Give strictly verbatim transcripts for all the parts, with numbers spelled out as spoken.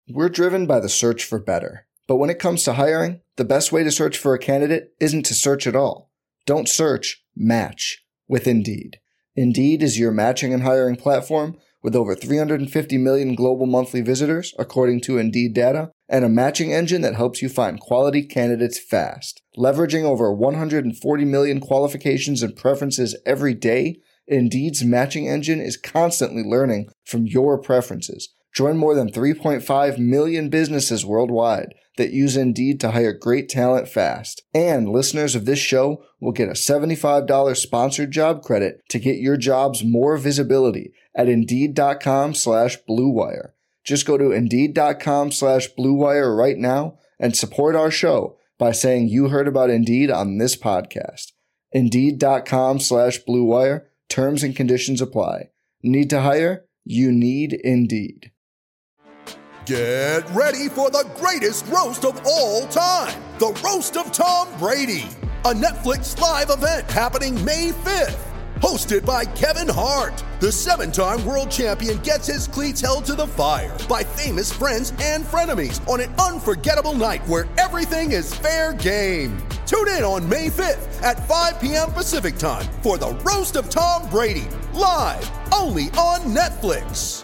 We're driven by the search for better. But when it comes to hiring, the best way to search for a candidate isn't to search at all. Don't search, match with Indeed. Indeed is your matching and hiring platform with over three hundred fifty million global monthly visitors, according to Indeed data, and a matching engine that helps you find quality candidates fast. Leveraging over one hundred forty million qualifications and preferences every day, Indeed's matching engine is constantly learning from your preferences. Join more than three point five million businesses worldwide that use Indeed to hire great talent fast. And listeners of this show will get a seventy-five dollars sponsored job credit to get your jobs more visibility at Indeed.com slash Blue Wire. Just go to Indeed.com slash Blue Wire right now and support our show by saying you heard about Indeed on this podcast. Indeed.com slash Blue Wire. Terms and conditions apply. Need to hire? You need Indeed. Get ready for the greatest roast of all time, the Roast of Tom Brady, a Netflix live event happening May fifth. Hosted by Kevin Hart, the seven-time world champion gets his cleats held to the fire by famous friends and frenemies on an unforgettable night where everything is fair game. Tune in on May fifth at five p.m. Pacific time for the Roast of Tom Brady, live only on Netflix.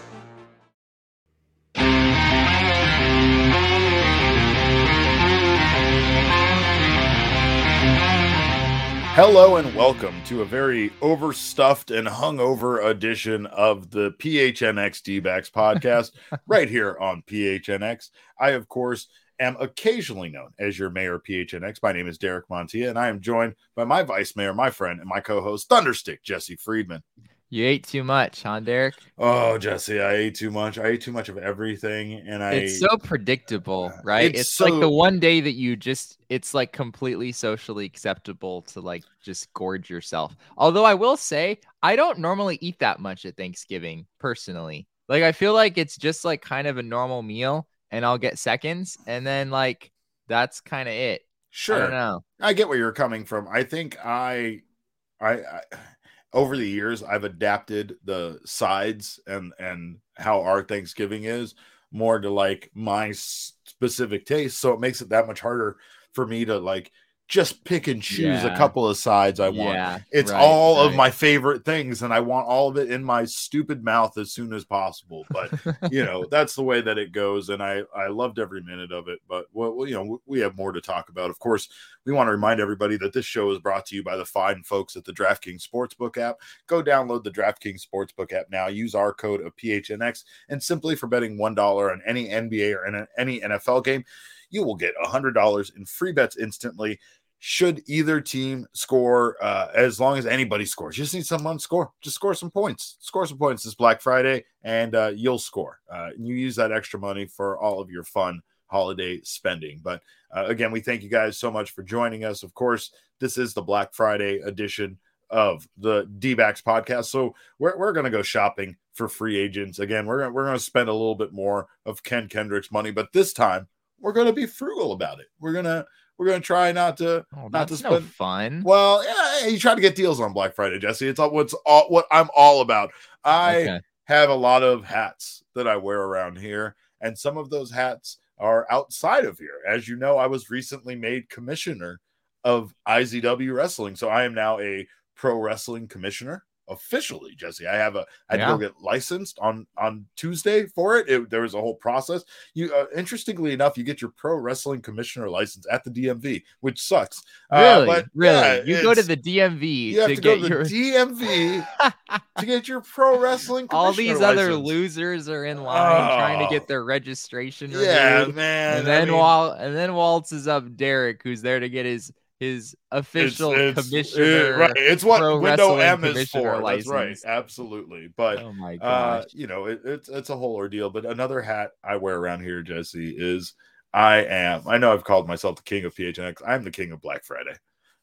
Hello and welcome to a very overstuffed and hungover edition of the P H N X D-backs podcast right here on P H N X. I, of course, am occasionally known as your mayor P H N X. My name is Derek Montilla, and I am joined by my vice mayor, my friend, and my co-host, Thunderstick, Jesse Friedman. You ate too much, huh, Derek? Oh, Jesse, I ate too much. I ate too much of everything, and I... It's so predictable, right? It's, it's so... like the one day that you just... It's like completely socially acceptable to like just gorge yourself. Although I will say, I don't normally eat that much at Thanksgiving, personally. Like, I feel like it's just like kind of a normal meal, and I'll get seconds, and then like, that's kind of it. Sure. I don't know. I get where you're coming from. I think I... I, I... Over the years, I've adapted the sides and, and how our Thanksgiving is more to like my specific taste. So it makes it that much harder for me to like just pick and choose yeah. a couple of sides I want. Yeah, it's right, all right. of my favorite things, and I want all of it in my stupid mouth as soon as possible. But, you know, that's the way that it goes, and I, I loved every minute of it. But, well, you know, we have more to talk about. Of course, we want to remind everybody that this show is brought to you by the fine folks at the DraftKings Sportsbook app. Go download the DraftKings Sportsbook app now. Use our code of P H N X, and simply for betting one dollar on any N B A or any N F L game, you will get one hundred dollars in free bets instantly should either team score, uh, as long as anybody scores. You just need someone to score. Just score some points. Score some points this Black Friday, and uh, you'll score. Uh, and you use that extra money for all of your fun holiday spending. But uh, again, we thank you guys so much for joining us. Of course, this is the Black Friday edition of the D-backs podcast. So we're, we're going to go shopping for free agents. Again, we're, we're going to spend a little bit more of Ken Kendrick's money, but this time we're going to be frugal about it. We're going to, We're gonna try not to oh, not to that's spend no fun. Well, yeah, you try to get deals on Black Friday, Jesse. It's all what's all what I'm all about. I Okay. have a lot of hats that I wear around here, and some of those hats are outside of here. As you know, I was recently made commissioner of I Z W Wrestling, so I am now a pro wrestling commissioner. Officially, Jesse, I have a I had Yeah. to go get licensed on on Tuesday for it. it there was a whole process. You uh, interestingly enough, you get your pro wrestling commissioner license at the D M V, which sucks. Really, uh, but really, yeah, you go to it's- the D M V you have to, to, get go to your the D M V to get your pro wrestling commissioner all these other license. losers are in line Oh. trying to get their registration renewed. Yeah, man. and then I mean, while and then waltzes up Derek, who's there to get his his official it's, it's, commissioner. it- right. It's what pro window wrestling M is commissioner for. That's right. license. Absolutely. But Oh my uh, gosh. you know, it, it's it's a whole ordeal. But another hat I wear around here, Jesse, is I am. I know I've called myself the king of P H N X. I'm the king of Black Friday.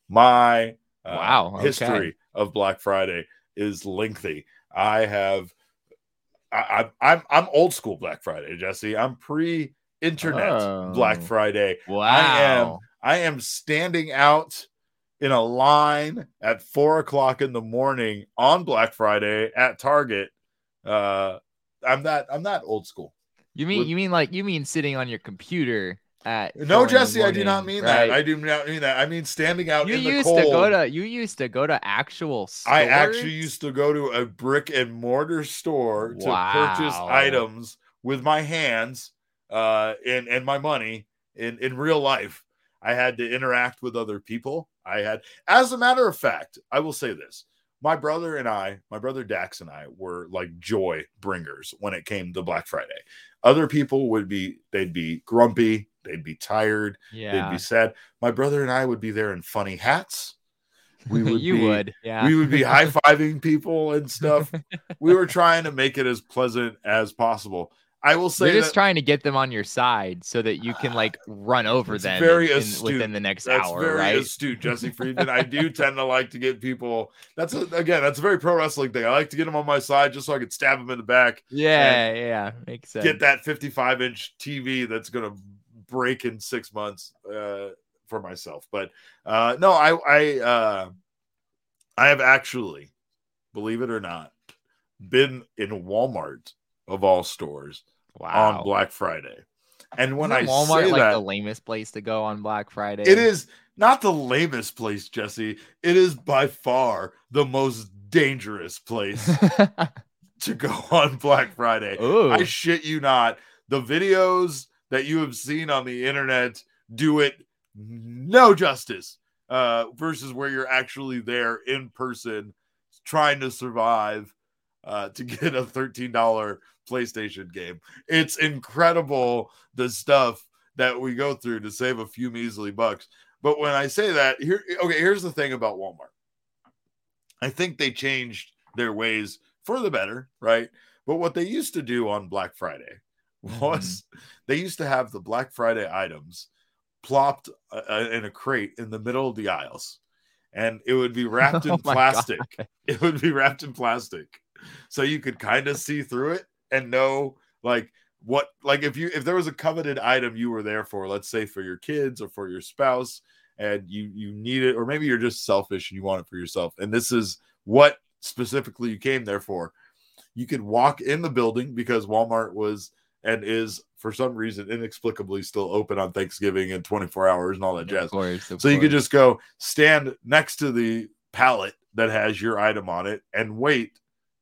My uh, Wow, okay. history of Black Friday is lengthy. I have. I, I, I'm I'm old school Black Friday, Jesse. I'm pre-internet Oh. Black Friday. Wow. I am. I am standing out in a line at four o'clock in the morning on Black Friday at Target. Uh, I'm that I'm that old school. You mean with- you mean like you mean sitting on your computer at No, four in the Jesse, I do not morning, mean right? that. I do not mean that. I mean standing out You in the used cold. to go to you used to go to actual stores. I actually used to go to a brick and mortar store Wow. to purchase items with my hands uh, and, and my money in, in real life. I had to interact with other people. I had, as a matter of fact, I will say this. My brother and I, my brother Dax and I were like joy bringers when it came to Black Friday. Other people would be, they'd be grumpy, they'd be tired, Yeah. they'd be sad. My brother and I would be there in funny hats. We would you be, would, yeah. We would be high-fiving people and stuff. We were trying to make it as pleasant as possible. I will say You're just that, trying to get them on your side so that you can like run over it's them very in- astute. within the next That's hour, very right? astute, Jesse Friedman. I do tend to like to get people. That's a, again, that's a very pro wrestling thing. I like to get them on my side just so I could stab them in the back. Yeah, yeah, makes sense. Get that fifty-five inch T V that's gonna break in six months uh, for myself. But uh, no, I I uh, I have actually, believe it or not, been in Walmart of all stores wow. on Black Friday. And when Isn't I Walmart say like that, the lamest place to go on Black Friday. it is not the lamest place, Jesse. It is by far the most dangerous place to go on Black Friday. Ooh. I shit you not. The videos that you have seen on the internet do it no justice uh, versus where you're actually there in person trying to survive uh, to get a thirteen dollars PlayStation game. It's incredible the stuff that we go through to save a few measly bucks. But when I say that, here, okay, here's the thing about Walmart. I think they changed their ways for the better, right? But what they used to do on Black Friday was mm-hmm. they used to have the Black Friday items plopped uh, in a crate in the middle of the aisles, and it would be wrapped in oh plastic. God. It would be wrapped in plastic, so you could kind of see through it and know like what, like if you if there was a coveted item you were there for, let's say for your kids or for your spouse, and you you need it, or maybe you're just selfish and you want it for yourself, and this is what specifically you came there for. You could walk in the building because Walmart was and is for some reason inexplicably still open on Thanksgiving and twenty-four hours and all that jazz. Of course, of so course. You could just go stand next to the pallet that has your item on it and wait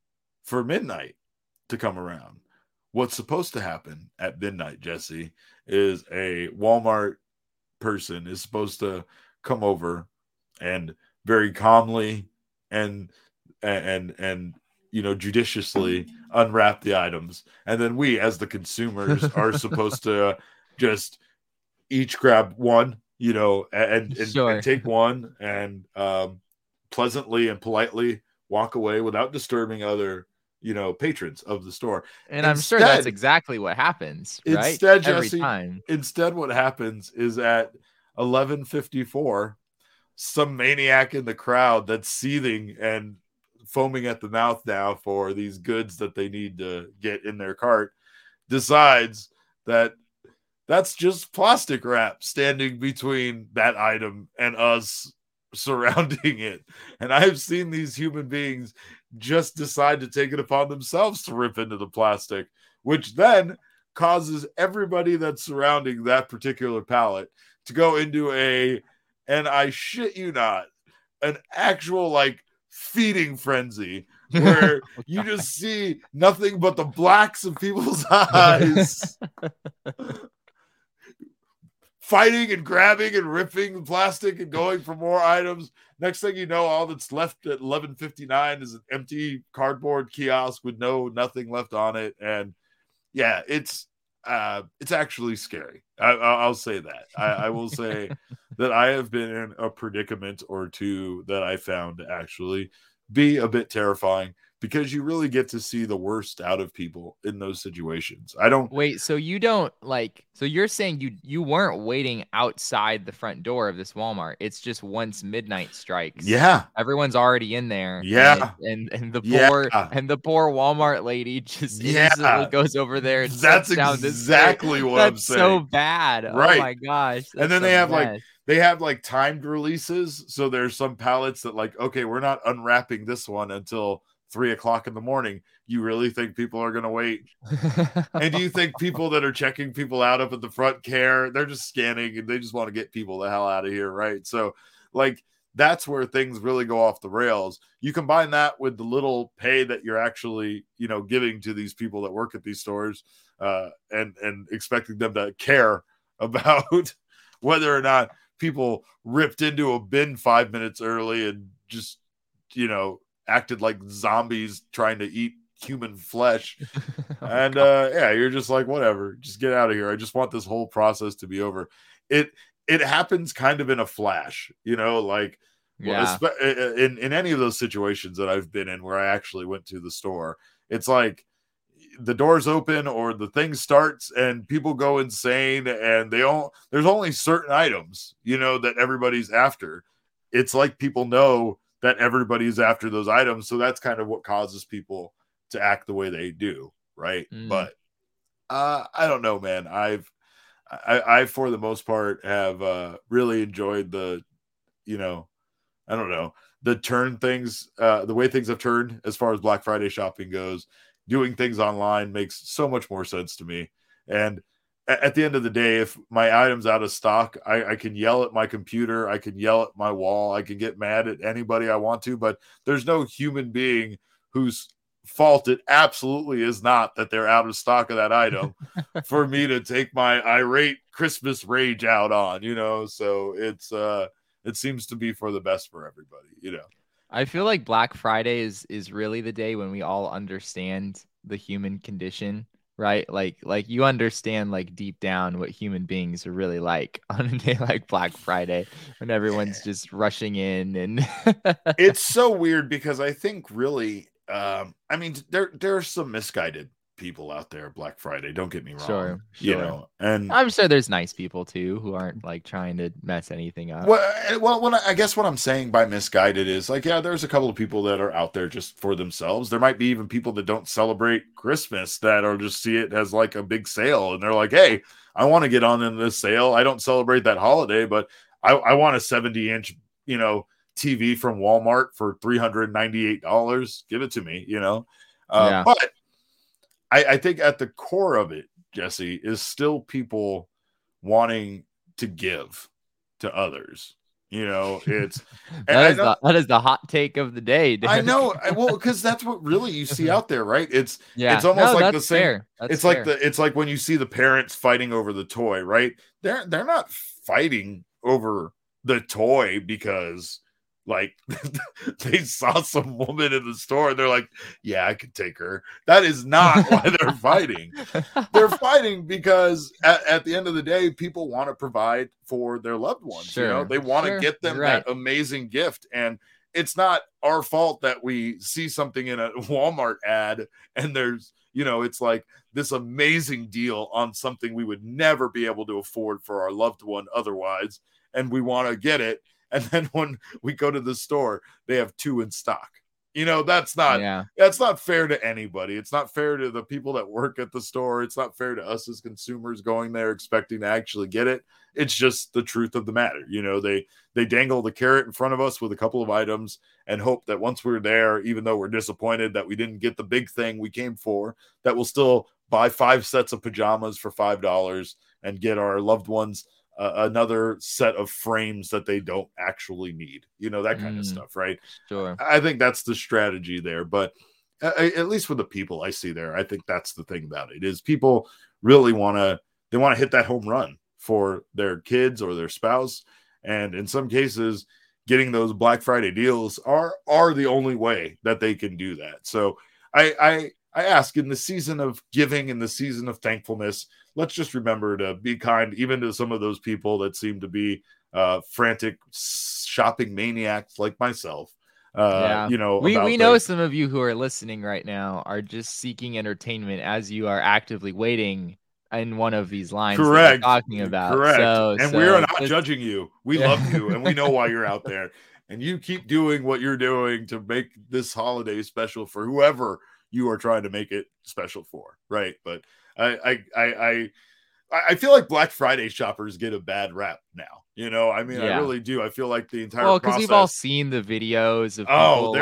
for midnight to come around. What's supposed to happen at midnight, Jesse, is a Walmart person is supposed to come over and very calmly and and and you know judiciously unwrap the items, and then we as the consumers are supposed to just each grab one, you know, and, and, sure. and take one and um, pleasantly and politely walk away without disturbing other, you know, patrons of the store. And instead, I'm sure that's exactly what happens, right? Instead, Every Jesse, time. Instead, what happens is at eleven fifty-four, some maniac in the crowd that's seething and foaming at the mouth now for these goods that they need to get in their cart decides that that's just plastic wrap standing between that item and us surrounding it. And I've seen these human beings just decide to take it upon themselves to rip into the plastic, which then causes everybody that's surrounding that particular pallet to go into a, and I shit you not, an actual like feeding frenzy where you just see nothing but the blacks of people's eyes fighting and grabbing and ripping the plastic and going for more items. Next thing you know, all that's left at eleven fifty-nine is an empty cardboard kiosk with no nothing left on it. And yeah, it's uh, it's actually scary. I, I'll say that. I, I will say that I have been in a predicament or two that I found to actually be a bit terrifying, because you really get to see the worst out of people in those situations. I don't wait. So you don't like, so you're saying you, you weren't waiting outside the front door of this Walmart. It's just once midnight strikes. Yeah. Everyone's already in there. Yeah. And, and, and the yeah. poor, and the poor Walmart lady just yeah. instantly goes over there. And that's down exactly this what That's I'm saying. so bad. Right. Oh my gosh. And then the they have best. like, they have like timed releases. So there's some pallets that like, okay, we're not unwrapping this one until three o'clock in the morning. You really think people are going to wait? And do you think people that are checking people out up at the front care? They're just scanning and they just want to get people the hell out of here, right? So, like, that's where things really go off the rails. You combine that with the little pay that you're actually, you know, giving to these people that work at these stores, uh, and and expecting them to care about whether or not people ripped into a bin five minutes early and just, you know, acted like zombies trying to eat human flesh. oh, and uh yeah, you're just like, whatever, just get out of here. I just want this whole process to be over. It it happens kind of in a flash, you know, like yeah. well, in in any of those situations that I've been in where I actually went to the store, it's like the doors open or the thing starts and people go insane, and they all there's only certain items, you know, that everybody's after. It's like people know that everybody's after those items, so that's kind of what causes people to act the way they do, right? Mm. But uh, I don't know, man. I've, I, I, for the most part, have uh, really enjoyed the, you know, I don't know, the turn things, uh, the way things have turned as far as Black Friday shopping goes. Doing things online makes so much more sense to me. And at the end of the day, if my item's out of stock, I, I can yell at my computer, I can yell at my wall, I can get mad at anybody I want to, but there's no human being who's fault it absolutely is not that they're out of stock of that item for me to take my irate Christmas rage out on, you know. So it's uh it seems to be for the best for everybody, you know. I feel like Black Friday is is really the day when we all understand the human condition, right? Like like you understand like deep down what human beings are really like on a day like Black Friday when everyone's just rushing in. And it's so weird because I think really Um, I mean, there there are some misguided people out there Black Friday. Don't get me wrong. Sure, you sure. know, and I'm sure there's nice people too who aren't like trying to mess anything up. Well, well, when I, I guess what I'm saying by misguided is like, yeah, there's a couple of people that are out there just for themselves. There might be even people that don't celebrate Christmas that are just see it as like a big sale, and they're like, hey, I want to get on in this sale. I don't celebrate that holiday, but I, I want a seventy inch, you know, T V from Walmart for three hundred ninety-eight dollars. Give it to me, you know. Uh, yeah. But I, I think at the core of it, Jesse, is still people wanting to give to others. You know, it's that, is know, the, that is the hot take of the day. Derek. I know. Well, because that's what really you see out there, right? It's yeah. It's almost no, like the same. It's fair. like the it's like when you see the parents fighting over the toy, right? They're they're not fighting over the toy because like they saw some woman in the store and they're like, yeah, I could take her. That is not why they're fighting. They're fighting because at, at the end of the day, people want to provide for their loved ones. Sure, you know, they want to sure. get them right. that amazing gift. And it's not our fault that we see something in a Walmart ad and there's, you know, it's like this amazing deal on something we would never be able to afford for our loved one otherwise. And we want to get it. And then when we go to the store, they have two in stock. You know, that's not yeah. that's not fair to anybody. It's not fair to the people that work at the store. It's not fair to us as consumers going there expecting to actually get it. It's just the truth of the matter. You know, they they dangle the carrot in front of us with a couple of items and hope that once we're there, even though we're disappointed that we didn't get the big thing we came for, that we'll still buy five sets of pajamas for five dollars and get our loved ones Uh, another set of frames that they don't actually need, you know, that kind mm, of stuff, right? Sure. I think that's the strategy there, but uh, at least with the people I see there, I think that's the thing about it is people really want to, they want to hit that home run for their kids or their spouse. And in some cases, getting those Black Friday deals are, are the only way that they can do that. So I, I, I ask in the season of giving, in the season of thankfulness, let's just remember to be kind, even to some of those people that seem to be uh, frantic shopping maniacs like myself. Uh, yeah. You know, we, we know the... some of you who are listening right now are just seeking entertainment as you are actively waiting in one of these lines. Correct. That we're talking about. Correct. So, and so we're not just... judging you. We yeah. love you and we know why you're out there. And you keep doing what you're doing to make this holiday special for whoever you are trying to make it special for, right? But I, I, I, I, I feel like Black Friday shoppers get a bad rap now. You know, I mean, yeah. I really do. I feel like the entire well, because process... we've all seen the videos of people oh, like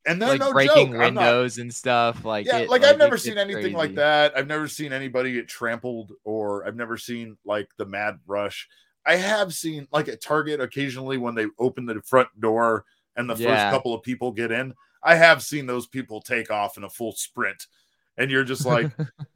and then like no breaking joke, I'm not, windows and stuff. Like yeah, it, like, like I've never it seen gets anything like crazy. that. I've never seen anybody get trampled, or I've never seen like the mad rush. I have seen like at Target occasionally when they open the front door and the first Yeah. couple of people get in. I have seen those people take off in a full sprint, and you're just like,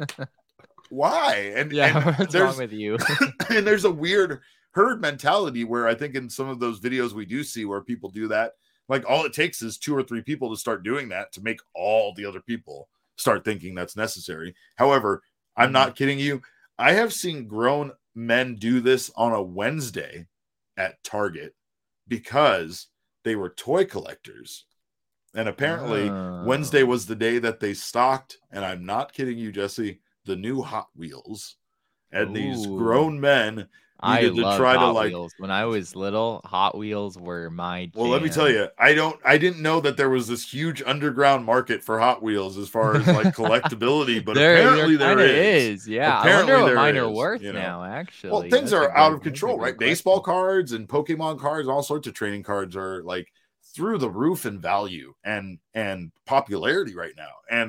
why? And Yeah, and what's there's wrong with you? and there's a weird herd mentality where I think in some of those videos we do see where people do that, like all it takes is two or three people to start doing that to make all the other people start thinking that's necessary. However, I'm Mhm. not kidding you. I have seen grown men do this on a Wednesday at Target because they were toy collectors. And apparently Wednesday Oh. was the day that they stocked, and I'm not kidding you, Jesse, the new Hot Wheels. And these Ooh. grown men I needed to love try to Hot like, Wheels. When I was little, Hot Wheels were my well, let me jam. tell you, I don't, I didn't know that there was this huge underground market for Hot Wheels as far as like collectability, but there, apparently there there kinda is. is. Yeah, Apparently I wonder there what mine are is, worth you know. now. Actually, Well, things That's a are out good- of that's a control, good right? Baseball question. cards and Pokemon cards, all sorts of trading cards are like through the roof in value and and popularity right now. And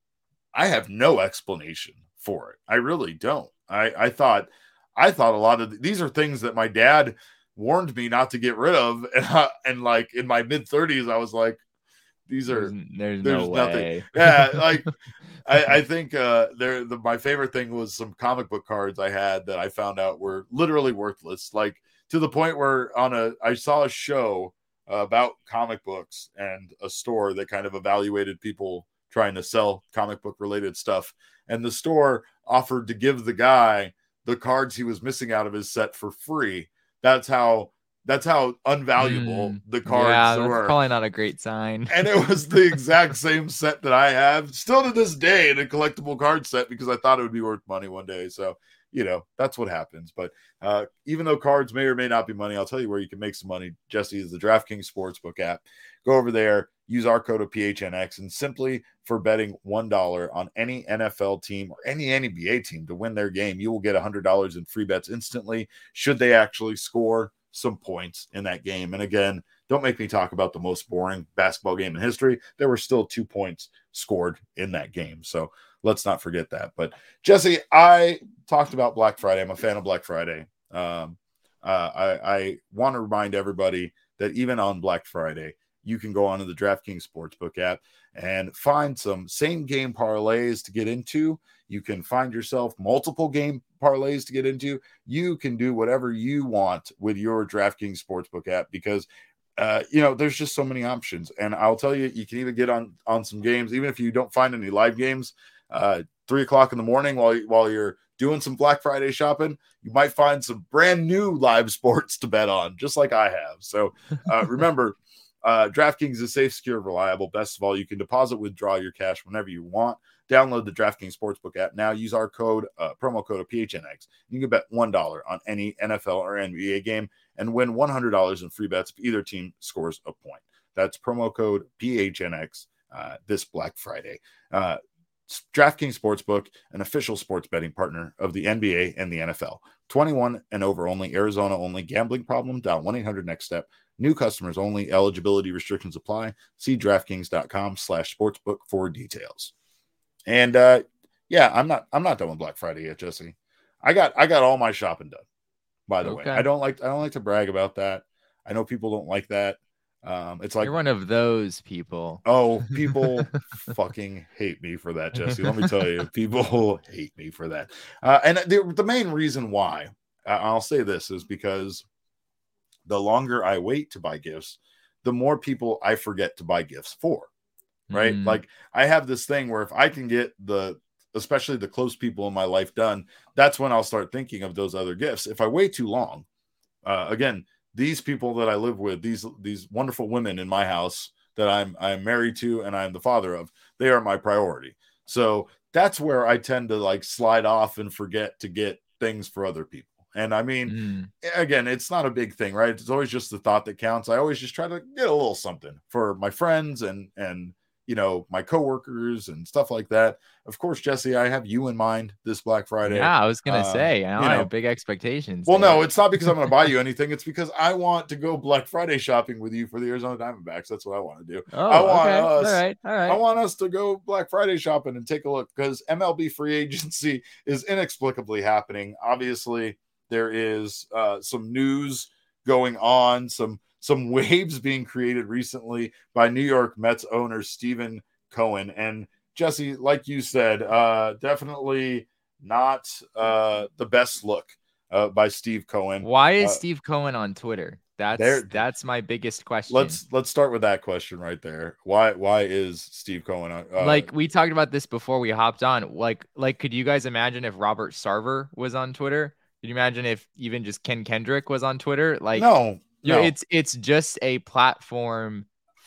I have no explanation for it. I really don't. I I thought I thought a lot of these are things that my dad warned me not to get rid of, and I, and like in my mid thirties, I was like, these are There's, there's, there's no nothing. way. Yeah, like I, I think uh there the my favorite thing was some comic book cards I had that I found out were literally worthless, like to the point where on a I saw a show uh, about comic books and a store that kind of evaluated people trying to sell comic book related stuff, and the store offered to give the guy the cards he was missing out of his set for free. That's how that's how unvaluable Mm, the cards yeah, that's were. probably not a great sign. And it was the exact same set that I have still to this day in a collectible card set because I thought it would be worth money one day. So, you know, that's what happens. But uh, even though cards may or may not be money, I'll tell you where you can make some money. Jesse, is the DraftKings Sportsbook app. Go over there, use our code of P H N X, and simply for betting one dollar on any N F L team or any N B A team to win their game, you will get one hundred dollars in free bets instantly should they actually score some points in that game. And again, don't make me talk about the most boring basketball game in history. There were still two points scored in that game. So let's not forget that. But Jesse, I talked about Black Friday. I'm a fan of Black Friday. Um, uh, I, I want to remind everybody that even on Black Friday, you can go onto the DraftKings Sportsbook app and find some same game parlays to get into. You can find yourself multiple game parlays to get into. You can do whatever you want with your DraftKings Sportsbook app because uh, you know, there's just so many options. And I'll tell you, you can even get on on some games, even if you don't find any live games, uh, three o'clock in the morning while while you're doing some Black Friday shopping, you might find some brand new live sports to bet on, just like I have. So uh, remember, uh, DraftKings is safe, secure, reliable. Best of all, you can deposit, withdraw your cash whenever you want. Download the DraftKings Sportsbook app now. Use our code, uh, promo code of P H N X. You can bet one dollar on any N F L or N B A game and win one hundred dollars in free bets if either team scores a point. That's promo code P H N X uh, this Black Friday. Uh, DraftKings Sportsbook, an official sports betting partner of the N B A and the N F L. twenty-one and over only, Arizona only. Gambling problem? Dial one eight hundred next step. New customers only. Eligibility restrictions apply. See DraftKings.com slash sportsbook for details. And uh, yeah, I'm not I'm not done with Black Friday yet, Jesse. I got I got all my shopping done. By the Okay. way, I don't like I don't like to brag about that. I know people don't like that. Um, it's like You're one of those people. Oh, people fucking hate me for that, Jesse. Let me tell you, people hate me for that. Uh, and the, the main reason why uh, I'll say this is because the longer I wait to buy gifts, the more people I forget to buy gifts for. Right? Mm. Like I have this thing where if I can get the, especially the close people in my life done, that's when I'll start thinking of those other gifts. If I wait too long, uh, again, these people that I live with, these these wonderful women in my house that I'm I'm married to and I'm the father of, they are my priority. So that's where I tend to like slide off and forget to get things for other people. And I mean, Mm. again, it's not a big thing, right? It's always just the thought that counts. I always just try to get a little something for my friends and and you know, my coworkers and stuff like that. Of course, Jesse, I have you in mind this Black Friday. Yeah, I was gonna uh, say, I, you know, have big expectations. Well, there. no, it's not because I'm going to buy you anything. It's because I want to go Black Friday shopping with you for the Arizona Diamondbacks. That's what I want to do. Oh, I want okay. us, all right, all right. I want us to go Black Friday shopping and take a look because M L B free agency is inexplicably happening. Obviously, there is uh, some news going on, some some waves being created recently by New York Mets owner Stephen Cohen. And Jesse, like you said, uh, definitely not uh, the best look uh, by Steve Cohen. Why is uh, Steve Cohen on Twitter? That's there, that's my biggest question. Let's let's start with that question right there. Why why is Steve Cohen on? Uh, like we talked about this before we hopped on. Like like could you guys imagine if Robert Sarver was on Twitter? Could you imagine if even just Ken Kendrick was on Twitter? Like no, you no. know, it's it's just a platform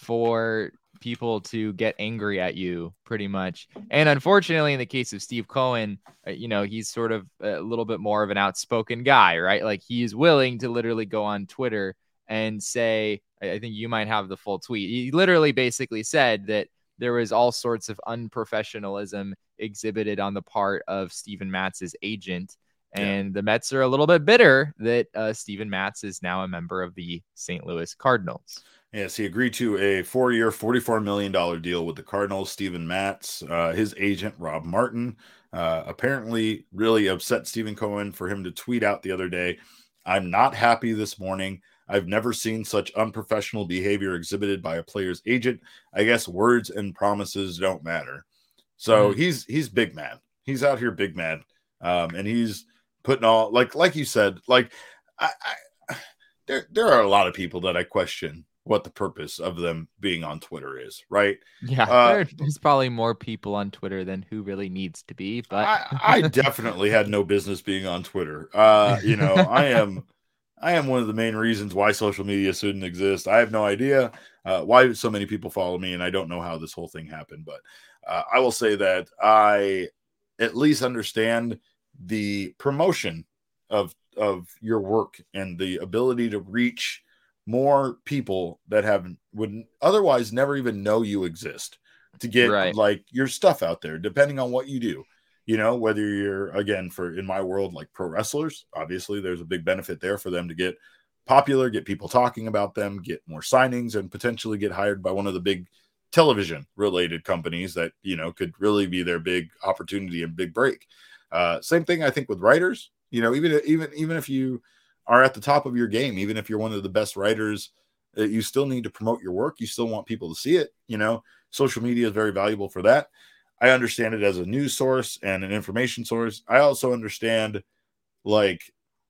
for people to get angry at you pretty much. And unfortunately, in the case of Steve Cohen, uh, you know, he's sort of a little bit more of an outspoken guy, right? Like he's willing to literally go on Twitter and say, I think you might have the full tweet. He literally basically said that there was all sorts of unprofessionalism exhibited on the part of Steven Matz's agent. And yeah. the Mets are a little bit bitter that uh, Steven Matz is now a member of the Saint Louis Cardinals. Yes, he agreed to a four-year, forty-four million dollars deal with the Cardinals. Steven Matz, uh, his agent, Rob Martin, uh, apparently really upset Stephen Cohen for him to tweet out the other day, "I'm not happy this morning. I've never seen such unprofessional behavior exhibited by a player's agent. I guess words and promises don't matter." So mm. he's he's big mad. He's out here big mad. Um, and he's putting all, like like you said, like I, I there there are a lot of people that I question what the purpose of them being on Twitter is, right? Yeah, uh, there's probably more people on Twitter than who really needs to be, but I, I definitely had no business being on Twitter. Uh, you know, I am I am one of the main reasons why social media shouldn't exist. I have no idea uh, why so many people follow me, and I don't know how this whole thing happened, but uh, I will say that I at least understand the promotion of of your work and the ability to reach more people that have would otherwise never even know you exist, to get right. like your stuff out there, depending on what you do, you know, whether you're, again, for in my world, like pro wrestlers, obviously there's a big benefit there for them to get popular, get people talking about them, get more signings, and potentially get hired by one of the big television related companies that, you know, could really be their big opportunity and big break. Uh, same thing, I think, with writers, you know, even, even, even if you are at the top of your game, even if you're one of the best writers, uh, you still need to promote your work. You still want people to see it. You know, social media is very valuable for that. I understand it as a news source and an information source. I also understand, like,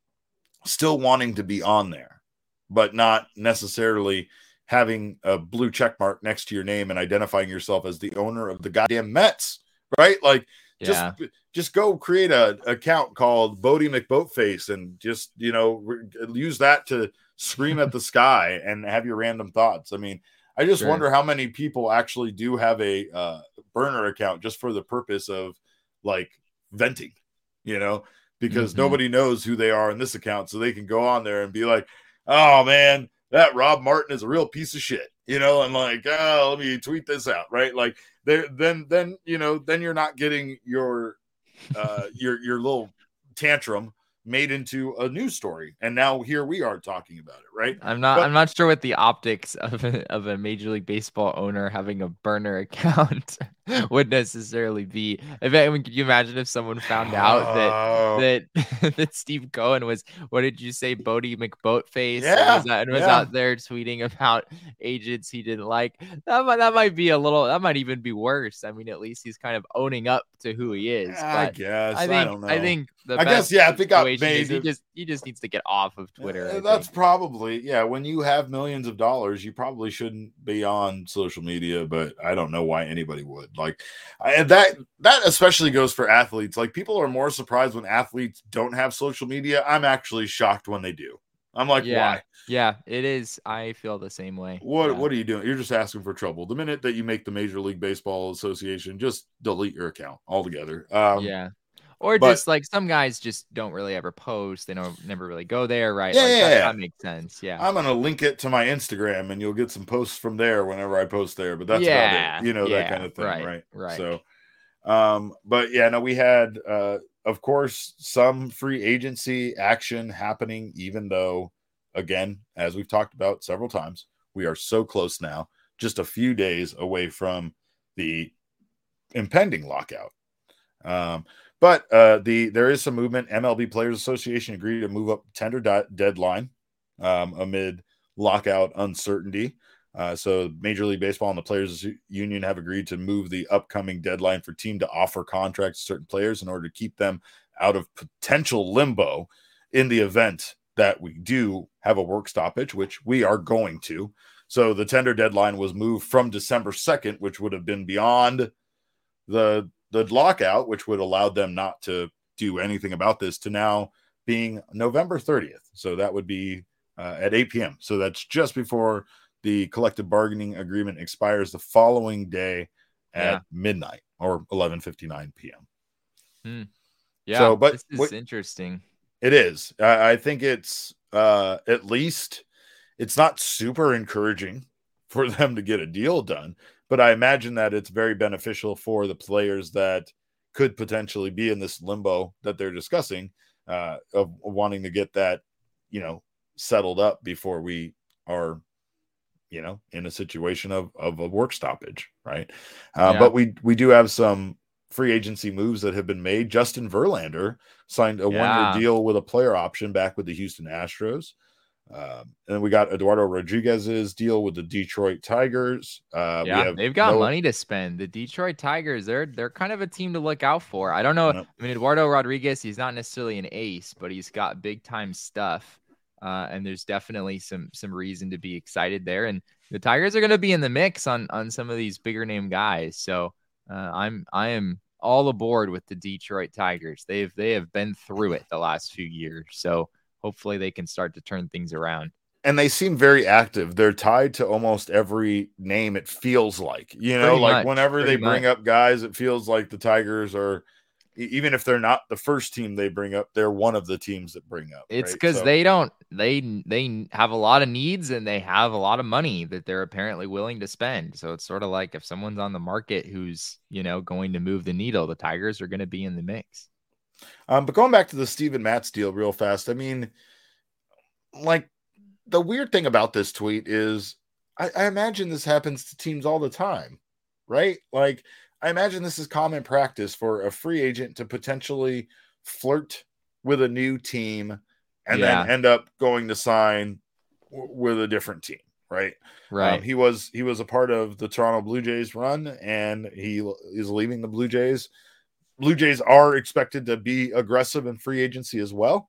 still wanting to be on there, but not necessarily having a blue check mark next to your name and identifying yourself as the owner of the goddamn Mets, right? Like, yeah. just just go create a account called Bodie McBoatface and just, you know, re- use that to scream at the sky and have your random thoughts. I mean, I just sure. wonder how many people actually do have a uh, burner account just for the purpose of, like, venting, you know, because mm-hmm. nobody knows who they are in this account, so they can go on there and be like, "Oh man, that Rob Martin is a real piece of shit," you know, and like, "Oh, let me tweet this out," right? Like, there, then, then you know, then you're not getting your uh, your your little tantrum made into a news story, and now here we are talking about it, right? I'm not but, I'm not sure what the optics of a, of a Major League Baseball owner having a burner account would necessarily be. If I mean, could you imagine if someone found out that uh, that that Steve Cohen was, what did you say, Bodie McBoatface, yeah, and was, that, and was yeah. out there tweeting about agents he didn't like? That might that might be a little. That might even be worse. I mean, at least he's kind of owning up to who he is. I but guess I think I don't know. I think the I best guess yeah. I think I made he just he just needs to get off of Twitter. Uh, that's probably, yeah, when you have millions of dollars, you probably shouldn't be on social media, but I don't know why anybody would. Like, I, that that especially goes for athletes. Like, people are more surprised when athletes don't have social media. I'm actually shocked when they do. I'm like, yeah, why? Yeah, it is. I feel the same way. What yeah. What are you doing? You're just asking for trouble. The minute that you make the Major League Baseball Association, just delete your account altogether. Um, yeah. Or But just like some guys just don't really ever post. They don't never really go there, right? Yeah, Like yeah, that, yeah. that makes sense. Yeah. I'm gonna link it to my Instagram, and you'll get some posts from there whenever I post there. But that's yeah, about it, you know, yeah, that kind of thing, right, right? right. So, um, but yeah, no, we had, uh, of course, some free agency action happening, even though, again, as we've talked about several times, we are so close now, just a few days away from the impending lockout. Um, but uh, the there is some movement. M L B Players Association agreed to move up tender di- deadline um, amid lockout uncertainty. Uh, so Major League Baseball and the Players Union have agreed to move the upcoming deadline for team to offer contracts to certain players in order to keep them out of potential limbo in the event that we do have a work stoppage, which we are going to. So the tender deadline was moved from December second, which would have been beyond the the lockout, which would allow them not to do anything about this, to now being November thirtieth. So that would be uh, at eight p.m. So that's just before the collective bargaining agreement expires the following day at Yeah. midnight or eleven fifty-nine p.m. Hmm. Yeah, So, but this is what, interesting. It is. I, I think it's uh, at least it's not super encouraging for them to get a deal done, but I imagine that it's very beneficial for the players that could potentially be in this limbo that they're discussing uh, of wanting to get that, you know, settled up before we are, you know, in a situation of, of a work stoppage. Right. Uh, Yeah. But we, we do have some free agency moves that have been made. Justin Verlander signed a Yeah. one-year deal with a player option back with the Houston Astros. Um, and then we got Eduardo Rodriguez's deal with the Detroit Tigers. Uh, Yeah, we have they've got no, money to spend. The Detroit Tigers, they're they're kind of a team to look out for. I don't know. no. I mean, Eduardo Rodriguez, he's not necessarily an ace, but he's got big time stuff. Uh, and there's definitely some some reason to be excited there. And the Tigers are going to be in the mix on on some of these bigger name guys. So uh, I'm I am all aboard with the Detroit Tigers. They've they have been through it the last few years. So hopefully they can start to turn things around. And they seem very active. They're tied to almost every name, it feels like, you know, Pretty like much, whenever they pretty bring much. up guys, it feels like the Tigers are, e- even if they're not the first team they bring up, they're one of the teams that bring up. It's right? because So- they don't they they have a lot of needs and they have a lot of money that they're apparently willing to spend. So it's sort of like if someone's on the market who's, you know, going to move the needle, the Tigers are going to be in the mix. Um, but going back to the Steven Matz deal real fast, I mean, like the weird thing about this tweet is I, I imagine this happens to teams all the time, right? Like I imagine this is common practice for a free agent to potentially flirt with a new team and Yeah. then end up going to sign w- with a different team, right? Right. Um, he was he was a part of the Toronto Blue Jays run, and he l- is leaving the Blue Jays. Blue Jays are expected to be aggressive in free agency as well.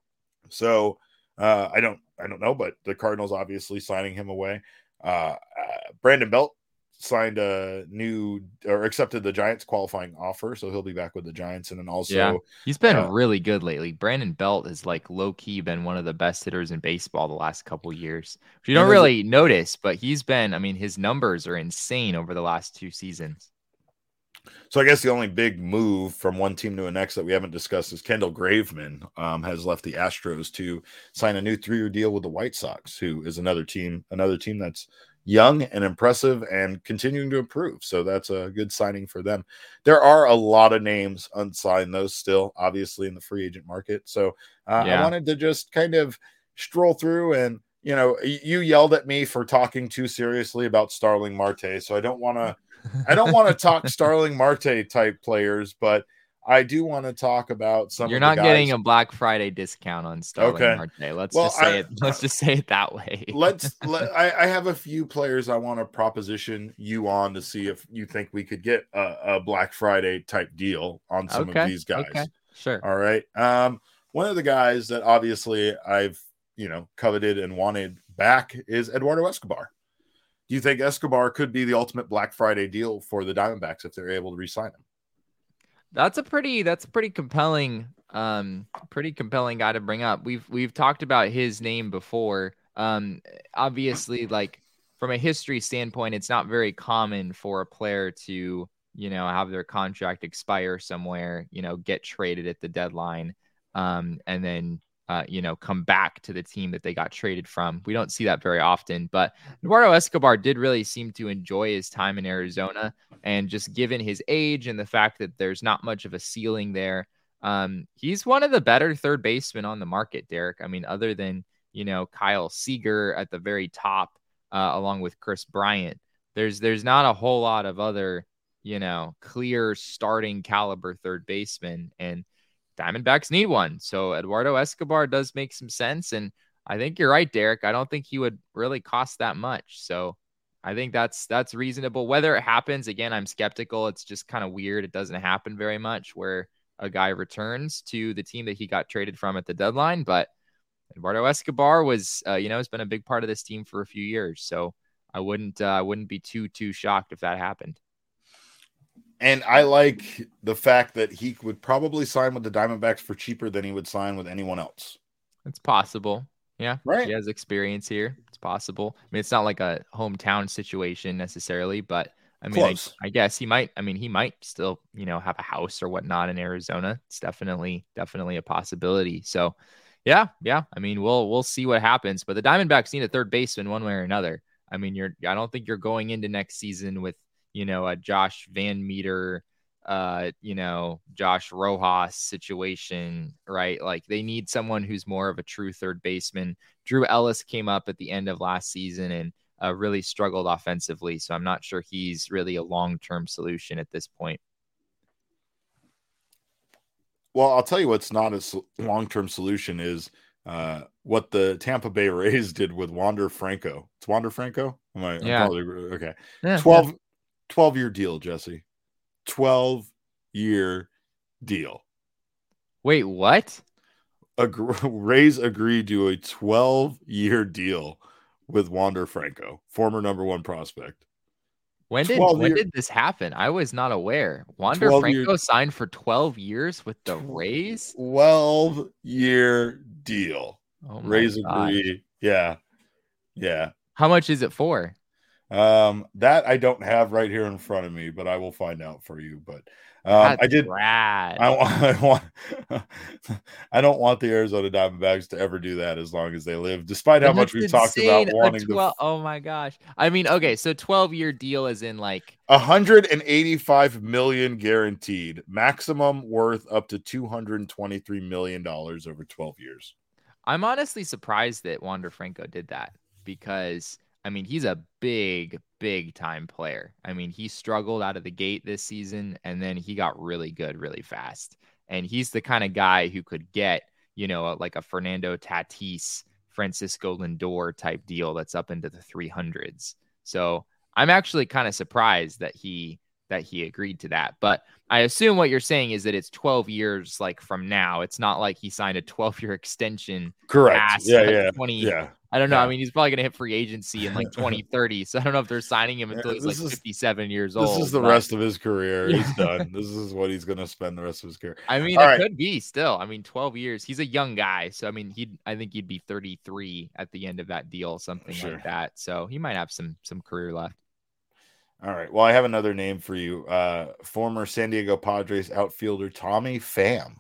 So uh, I don't I don't know, but the Cardinals obviously signing him away. Uh, uh, Brandon Belt signed a new or accepted the Giants qualifying offer, so he'll be back with the Giants. And then also, yeah, he's been uh, really good lately. Brandon Belt has like low key been one of the best hitters in baseball the last couple years. Which you don't And there's a- really notice, but he's been. I mean, his numbers are insane over the last two seasons. So I guess the only big move from one team to the next that we haven't discussed is Kendall Graveman um, has left the Astros to sign a new three-year deal with the White Sox, who is another team, another team that's young and impressive and continuing to improve. So that's a good signing for them. There are a lot of names unsigned, those still obviously in the free agent market. So uh, Yeah. I wanted to just kind of stroll through and, you know, you yelled at me for talking too seriously about Starling Marte. So I don't want to, I don't want to talk Starling Marte type players, but I do want to talk about some. You're of the not guys. getting a Black Friday discount on Starling Okay. Marte. Let's Well, just say I- it. Let's just say it that way. Let's. let, I, I have a few players I want to proposition you on to see if you think we could get a, a Black Friday type deal on some Okay, of these guys. okay, sure. All right. Um, one of the guys that obviously I've you know coveted and wanted back is Eduardo Escobar. Do you think Escobar could be the ultimate Black Friday deal for the Diamondbacks if they're able to re-sign him? That's a pretty that's a pretty compelling um pretty compelling guy to bring up. We've we've talked about his name before. Um obviously like from a history standpoint, it's not very common for a player to, you know, have their contract expire somewhere, you know, get traded at the deadline, um, and then, uh, you know, come back to the team that they got traded from. We don't see that very often, but Eduardo Escobar did really seem to enjoy his time in Arizona, and just given his age and the fact that there's not much of a ceiling there, um, he's one of the better third basemen on the market, Derek. I mean, other than, you know, Kyle Seager at the very top, uh, along with Chris Bryant, there's, there's not a whole lot of other, you know, clear starting caliber third baseman, and Diamondbacks need one. So Eduardo Escobar does make some sense. And I think you're right, Derek. I don't think he would really cost that much. So I think that's, that's reasonable. Whether it happens, again, I'm skeptical. It's just kind of weird. It doesn't happen very much where a guy returns to the team that he got traded from at the deadline. But Eduardo Escobar was, uh, you know, has been a big part of this team for a few years. So I wouldn't, uh, wouldn't be too, too shocked if that happened. And I like the fact that he would probably sign with the Diamondbacks for cheaper than he would sign with anyone else. It's possible. Yeah. Right. He has experience here. It's possible. I mean, it's not like a hometown situation necessarily, but I mean, I, I guess he might, I mean, he might still, you know, have a house or whatnot in Arizona. It's definitely, definitely a possibility. So yeah, yeah. I mean, we'll, we'll see what happens, but the Diamondbacks need a third baseman one way or another. I mean, you're, I don't think you're going into next season with, you know, a Josh Van Meter, uh, you know, Josh Rojas situation, right? Like they need someone who's more of a true third baseman. Drew Ellis came up at the end of last season and uh, really struggled offensively. So I'm not sure he's really a long-term solution at this point. Well, I'll tell you what's not a long-term solution is uh, what the Tampa Bay Rays did with Wander Franco. It's Wander Franco? Am I? Yeah. I'm probably, okay. Yeah, twelve, yeah. twelve year deal, Jesse. twelve year deal. Wait, what? Ag- Rays agreed to a twelve year deal with Wander Franco, former number one prospect. When did when did this happen? I was not aware. Wander Franco year, signed for twelve years with the Rays? twelve year deal. Oh Rays agree. Yeah. Yeah. How much is it for? Um, that I don't have right here in front of me, but I will find out for you. But um, I did. Rad. I, I want. I don't want the Arizona Diamondbacks to ever do that as long as they live, despite how much we've insane. talked about wanting twelve, to. Oh my gosh! I mean, okay, so twelve year deal is in like one hundred eighty-five million guaranteed, maximum worth up to two hundred twenty-three million dollars over twelve years. I'm honestly surprised that Wander Franco did that because. I mean, he's a big, big time player. I mean, he struggled out of the gate this season, and then he got really good really fast. And he's the kind of guy who could get, you know, like a Fernando Tatis, Francisco Lindor type deal that's up into the three hundreds. So I'm actually kind of surprised that he that he agreed to that. But I assume what you're saying is that it's twelve years like from now. It's not like he signed a twelve year extension. Correct. Yeah, yeah. twenty Yeah. I don't know. Yeah. I mean, he's probably going to hit free agency in like twenty thirty. So I don't know if they're signing him until he's this like is, fifty-seven years this old. This is the but... rest of his career. He's done. This is what he's going to spend the rest of his career. I mean, All it right. could be still. I mean, twelve years. He's a young guy. So, I mean, he'd, I think he'd be thirty-three at the end of that deal, something Sure. like that. So he might have some, some career left. All right. Well, I have another name for you. Uh, former San Diego Padres outfielder Tommy Pham.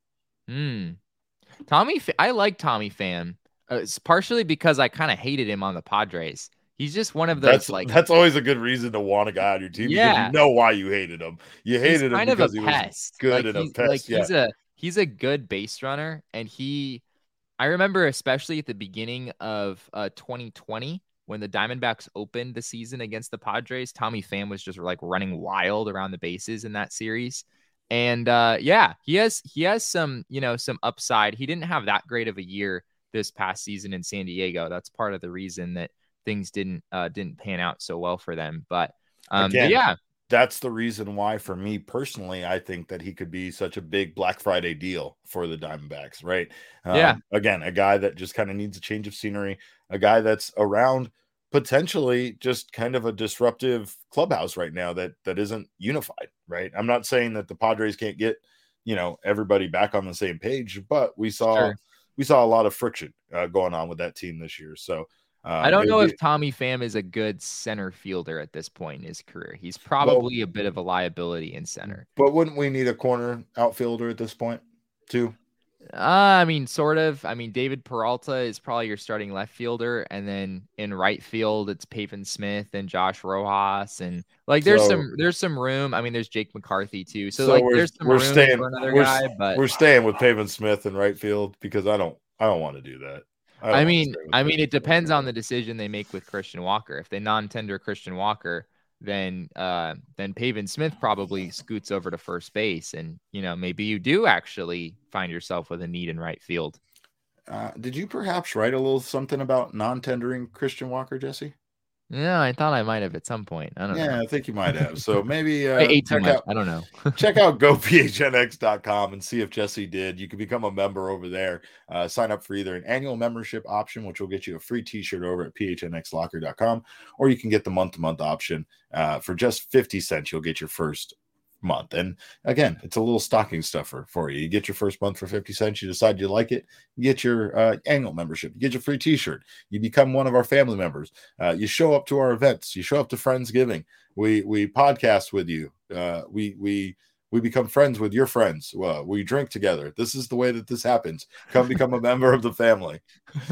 Hmm. Tommy, I like Tommy Pham. Uh, it's partially because I kind of hated him on the Padres. He's just one of those that's, like that's always a good reason to want a guy on your team yeah. because you know why you hated him. You hated he's him kind because of a he pest. was good like and he's, a pest. Like yeah. he's a he's a good base runner, and he. I remember especially at the beginning of uh, twenty twenty when the Diamondbacks opened the season against the Padres. Tommy Pham was just like running wild around the bases in that series. And uh, yeah, he has he has some, you know, some upside. He didn't have that great of a year this past season in San Diego. That's part of the reason that things didn't uh, didn't pan out so well for them. But, um, Again, but yeah, that's the reason why, for me personally, I think that he could be such a big Black Friday deal for the Diamondbacks. Right? Um, Yeah. Again, a guy that just kind of needs a change of scenery, a guy that's around potentially just kind of a disruptive clubhouse right now that that isn't unified. Right? I'm not saying that the Padres can't get, you know, everybody back on the same page, but we saw. Sure. We saw a lot of friction uh, going on with that team this year. So Uh, I don't know be, if Tommy Pham is a good center fielder at this point in his career. He's probably well, a bit of a liability in center. But wouldn't we need a corner outfielder at this point, too? Uh, I mean, sort of. I mean, David Peralta is probably your starting left fielder, and then in right field, it's Pavin Smith and Josh Rojas, and like there's So- some there's some room. I mean, there's Jake McCarthy too, so, So like we're- there's some we're room staying- for another we're- guy. But We're staying with Pavin Smith in right field because I don't I don't want to do that. don't I wanna mean, stay with I mean, Pavin it depends Smith. on the decision they make with Christian Walker. If they non-tender Christian Walker, then uh, then Pavin Smith probably scoots over to first base, and you know maybe you do actually find yourself with a need in right field. Uh, did you perhaps write a little something about non-tendering Christian Walker, Jesse? Yeah, I thought I might have at some point. I don't Yeah, know. I think you might have. So maybe uh, I ate too check much. out I don't know. check out go p h n x dot com and see if Jesse did. You can become a member over there. Uh, sign up for either an annual membership option, which will get you a free t-shirt over at p h n x locker dot com, or you can get the month-to-month option uh, for just fifty cents. You'll get your first month. And again, it's a little stocking stuffer for you. You get your first month for fifty cents. You decide you like it. You get your uh, annual membership. You get your free t-shirt. You become one of our family members. Uh, you show up to our events. You show up to Friendsgiving. We we podcast with you. Uh, we we we become friends with your friends. Well, we drink together. This is the way that this happens. Come become a member of the family.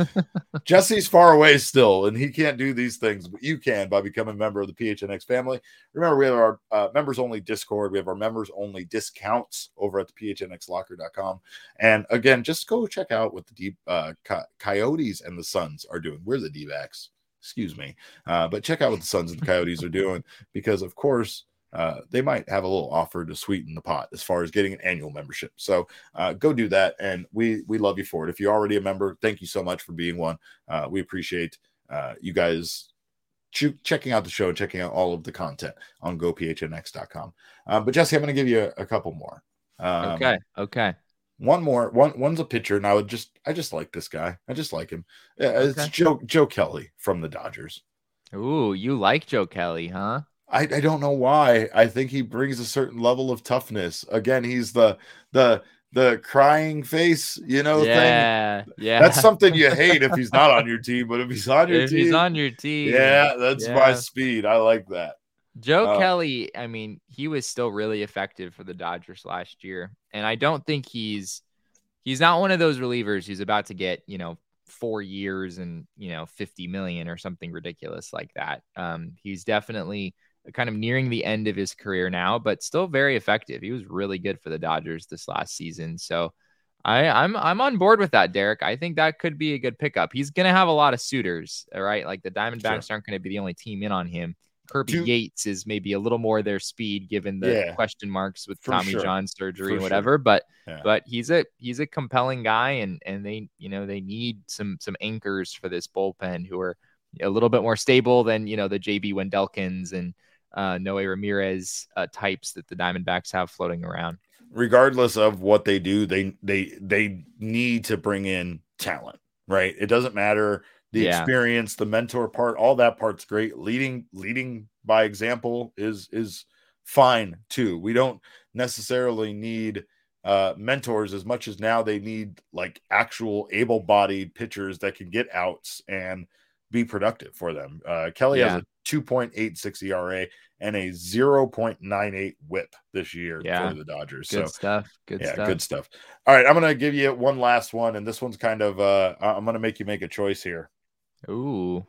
Jesse's far away still, and he can't do these things, but you can by becoming a member of the P H N X family. Remember, we have our uh, members-only Discord. We have our members-only discounts over at the p h n x locker dot com. And again, just go check out what the deep uh, Co- Coyotes and the Suns are doing. We're the D-backs. Excuse me. Uh, but check out what the Suns and the Coyotes are doing because, of course, uh, they might have a little offer to sweeten the pot as far as getting an annual membership. So uh, go do that. And we, we love you for it. If you're already a member, thank you so much for being one. Uh, we appreciate uh, you guys ch- checking out the show and checking out all of the content on go p h n x dot com. Uh, but Jesse, I'm going to give you a, a couple more. Um, okay. Okay. One more. One one's a pitcher, and I would just I just like this guy. I just like him. Yeah, it's Okay. Joe Joe Kelly from the Dodgers. Ooh, you like Joe Kelly, huh? I, I don't know why. I think he brings a certain level of toughness. Again, he's the the the crying face, you know, yeah, thing. Yeah. That's something you hate if he's not on your team, but if he's on your if team, he's on your team. yeah, that's yeah. my speed. I like that. Joe Uh, Kelly, I mean, he was still really effective for the Dodgers last year. And I don't think he's he's not one of those relievers who's about to get, you know, four years and, you know, fifty million or something ridiculous like that. Um, he's definitely kind of nearing the end of his career now, but still very effective. He was really good for the Dodgers this last season. So I, I'm I'm on board with that, Derek. I think that could be a good pickup. He's going to have a lot of suitors, all right? Like the Diamondbacks Sure. aren't going to be the only team in on him. Kirby Two- Yates is maybe a little more their speed given the Yeah, question marks with for Tommy sure. John surgery For and sure. whatever. But Yeah. but he's a he's a compelling guy, and and they you know they need some some anchors for this bullpen who are a little bit more stable than you know the J B Wendelkins and uh, Noe Ramirez uh, types that the Diamondbacks have floating around. Regardless of what they do, they they they need to bring in talent, right? It doesn't matter the Yeah. experience, the mentor part, all that part's great. Leading leading by example is is fine too. We don't necessarily need uh mentors as much as now they need like actual able-bodied pitchers that can get outs and be productive for them. Uh Kelly Yeah. has a two point eight six E R A and a zero point nine eight whip this year Yeah. for the Dodgers. Good so stuff. Good yeah, stuff. good stuff. All right, I'm gonna give you one last one, and this one's kind of uh I'm gonna make you make a choice here. Ooh.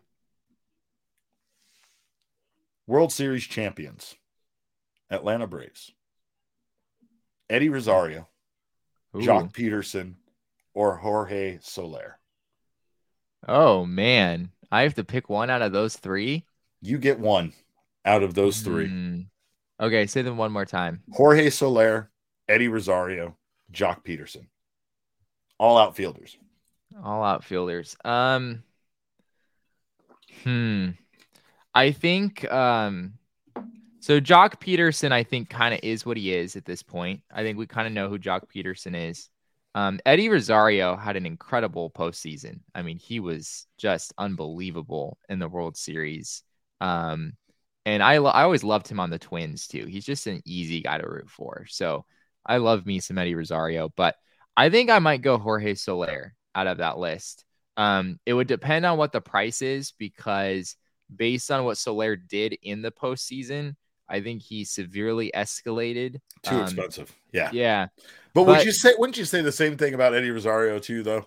World Series champions, Atlanta Braves, Eddie Rosario, Ooh. Jock Peterson, or Jorge Soler. Oh man, I have to pick one out of those three. You get one out of those three. Hmm. Okay, say them one more time. Jorge Soler, Eddie Rosario, Jock Peterson. All outfielders. All outfielders. Um. Hmm. I think. Um. So Jock Peterson, I think, kind of is what he is at this point. I think we kind of know who Jock Peterson is. Um, Eddie Rosario had an incredible postseason. I mean, he was just unbelievable in the World Series. Um, and I, lo- I always loved him on the Twins too. He's just an easy guy to root for. So I love me some Eddie Rosario, but I think I might go Jorge Soler out of that list. Um, it would depend on what the price is, because based on what Soler did in the postseason, I think he severely escalated. Too um, expensive. Yeah. Yeah. But, But- would you say, wouldn't you say the same thing about Eddie Rosario too, though?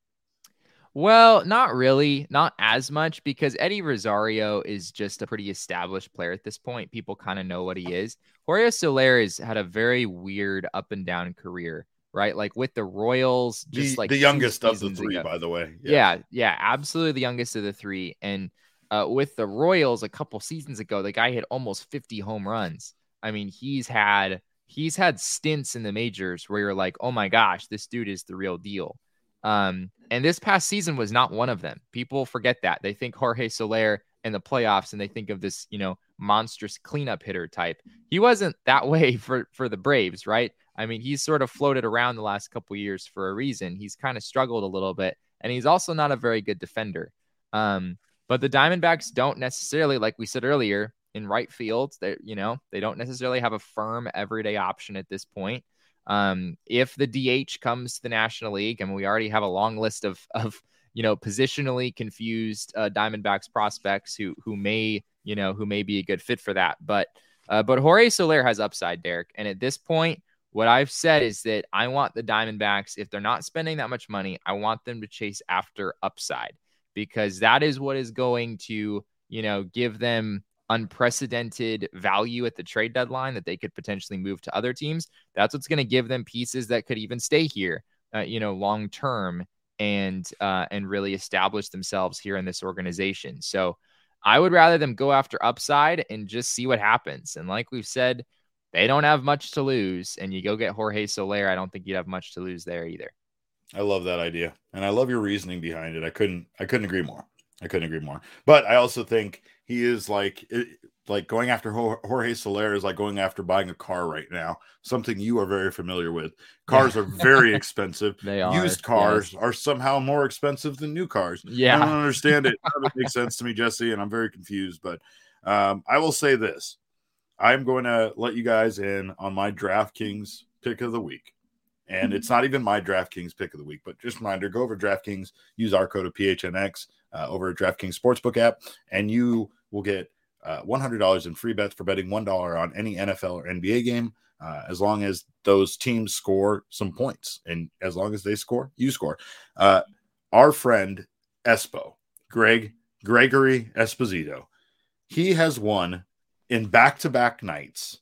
Well, not really, not as much, because Eddie Rosario is just a pretty established player at this point. People kind of know what he is. Jorge Soler has had a very weird up and down career, right? Like with the Royals, just the, like the youngest of the seasons three, ago. by the way. Yeah. yeah, yeah, absolutely the youngest of the three. And uh, with the Royals a couple seasons ago, the guy hit almost fifty home runs. I mean, he's had he's had stints in the majors where you're like, oh my gosh, this dude is the real deal. Um, and this past season was not one of them. People forget that. They think Jorge Soler in the playoffs and they think of this, you know, monstrous cleanup hitter type. He wasn't that way for, for the Braves, right? I mean, he's sort of floated around the last couple of years for a reason. He's kind of struggled a little bit, and he's also not a very good defender. Um, but the Diamondbacks don't necessarily, like we said earlier, in right field, they, you know, they don't necessarily have a firm everyday option at this point. Um, if the D H comes to the National League, and we already have a long list of, of, you know, positionally confused uh, Diamondbacks prospects who, who may, you know, who may be a good fit for that. But, uh, but Jorge Soler has upside, Derek. And at this point, what I've said is that I want the Diamondbacks, if they're not spending that much money, I want them to chase after upside, because that is what is going to, you know, give them unprecedented value at the trade deadline that they could potentially move to other teams. That's what's going to give them pieces that could even stay here, uh, you know, long term, and uh, and really establish themselves here in this organization. So I would rather them go after upside and just see what happens. And like we've said, they don't have much to lose, and you go get Jorge Soler, I don't think you'd have much to lose there either. I love that idea, and I love your reasoning behind it. I couldn't, I couldn't agree more. I couldn't agree more. But I also think he is like, like going after Jorge Soler is like going after buying a car right now. Something you are very familiar with. Cars are very expensive. They are. Used cars yes. are somehow more expensive than new cars. Yeah. I don't understand it. None of it makes sense to me, Jesse, and I'm very confused. But um, I will say this. I'm going to let you guys in on my DraftKings pick of the week. And it's not even my DraftKings pick of the week, but just a reminder, go over DraftKings, use our code of P H N X uh, over at DraftKings Sportsbook app, and you will get uh, one hundred dollars in free bets for betting one dollar on any N F L or N B A game, uh, as long as those teams score some points. And as long as they score, you score. Uh, our friend Espo, Greg, Gregory Esposito, he has won in back-to-back nights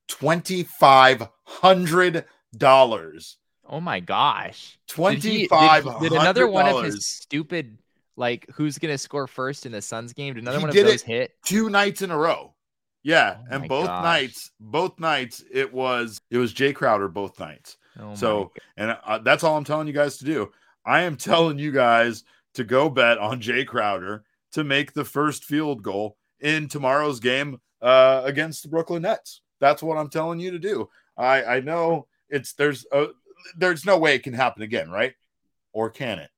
twenty-five hundred dollars. Oh my gosh. twenty-five hundred dollars. Did, he, did, did another one of his stupid, like, who's going to score first in the Suns game? Did another he one of did those it hit? Two nights in a row. Yeah. Oh and my both gosh. nights, both nights, it was, it was Jay Crowder both nights. Oh so, and uh, that's all I'm telling you guys to do. I am telling you guys to go bet on Jay Crowder to make the first field goal in tomorrow's game uh, against the Brooklyn Nets. That's what I'm telling you to do. I, I know it's there's a, there's no way it can happen again, right? Or can it?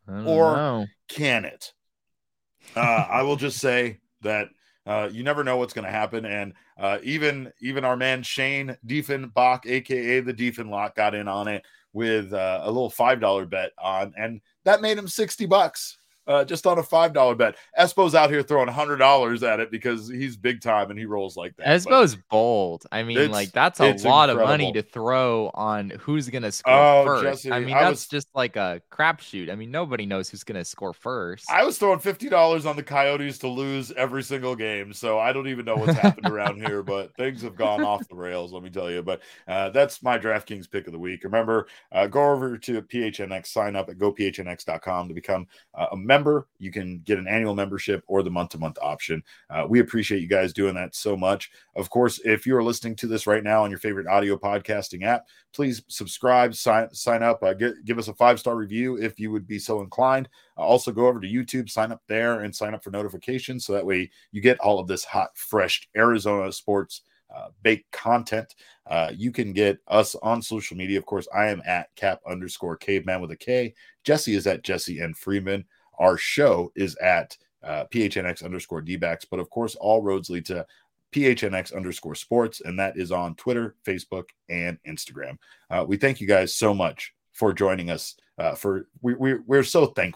Or know. can it? Uh, I will just say that uh, you never know what's going to happen, and uh, even even our man Shane Diefenbach, aka the Diefenlock, got in on it with uh, a little five dollar bet on, and that made him sixty bucks. Uh, just on a five dollar bet. Espo's out here throwing one hundred dollars at it because he's big time and he rolls like that. Espo's bold. I mean, like, that's a lot incredible. of money to throw on who's going to score oh, first. Jesse, I mean, I that's was, just like a crapshoot. I mean, nobody knows who's going to score first. I was throwing fifty dollars on the Coyotes to lose every single game, so I don't even know what's happened around here, but things have gone off the rails, let me tell you. But uh, that's my DraftKings pick of the week. Remember, uh, go over to P H N X, sign up at go p h n x dot com to become uh, a member. You can get an annual membership or the month-to-month option. Uh, we appreciate you guys doing that so much. Of course, if you are listening to this right now on your favorite audio podcasting app, please subscribe, sign, sign up, uh, get, give us a five-star review if you would be so inclined. Uh, also, go over to YouTube, sign up there, and sign up for notifications so that way you get all of this hot, fresh Arizona sports uh, baked content. Uh, you can get us on social media. Of course, I am at cap underscore caveman with a K. Jesse is at Jesse N. Freeman. Our show is at uh, P H N X underscore D-backs, but of course, all roads lead to P H N X underscore sports, and that is on Twitter, Facebook, and Instagram. Uh, we thank you guys so much for joining us. Uh, for we, we, we're so thankful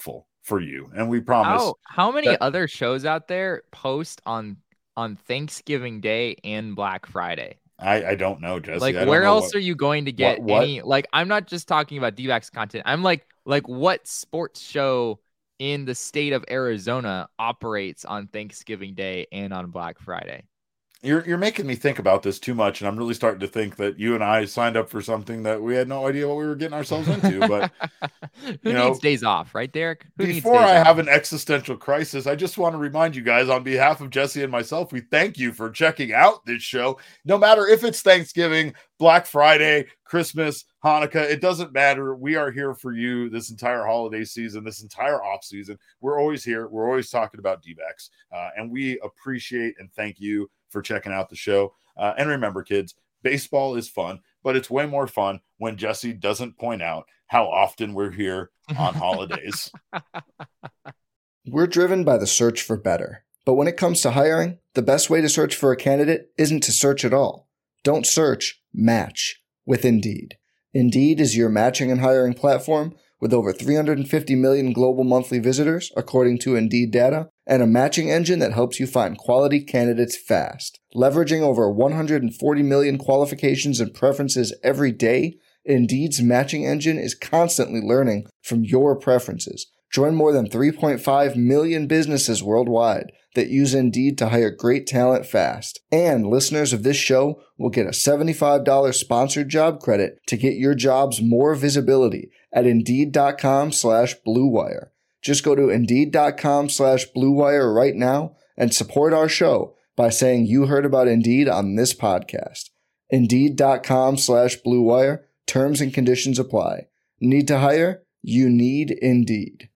for you. And we promise. How, how many that- other shows out there post on on Thanksgiving Day and Black Friday? I, I don't know, Jesse. Like, I don't where know else what, are you going to get what, what? any? Like, I'm not just talking about D-backs content. I'm like, like what sports show in the state of Arizona operates on Thanksgiving Day and on Black Friday? You're you're making me think about this too much, and I'm really starting to think that you and I signed up for something that we had no idea what we were getting ourselves into. But who you needs know, days off, right, Derek? Who needs before days I off? have an existential crisis, I just want to remind you guys, on behalf of Jesse and myself, we thank you for checking out this show. No matter if it's Thanksgiving, Black Friday, Christmas, Hanukkah, it doesn't matter. We are here for you this entire holiday season, this entire off season. We're always here. We're always talking about D-backs, uh, and we appreciate and thank you for checking out the show. Uh, and remember, kids, baseball is fun, but it's way more fun when Jesse doesn't point out how often we're here on holidays. We're driven by the search for better. But when it comes to hiring, the best way to search for a candidate isn't to search at all. Don't search, match with Indeed. Indeed is your matching and hiring platform with over three hundred fifty million global monthly visitors, according to Indeed data, and a matching engine that helps you find quality candidates fast. Leveraging over one hundred forty million qualifications and preferences every day, Indeed's matching engine is constantly learning from your preferences. Join more than three point five million businesses worldwide that use Indeed to hire great talent fast. And listeners of this show will get a seventy-five dollars sponsored job credit to get your jobs more visibility at Indeed.com slash Blue Wire. Just go to Indeed.com slash Blue Wire right now and support our show by saying you heard about Indeed on this podcast. Indeed.com slash Blue Wire. Terms and conditions apply. Need to hire? You need Indeed.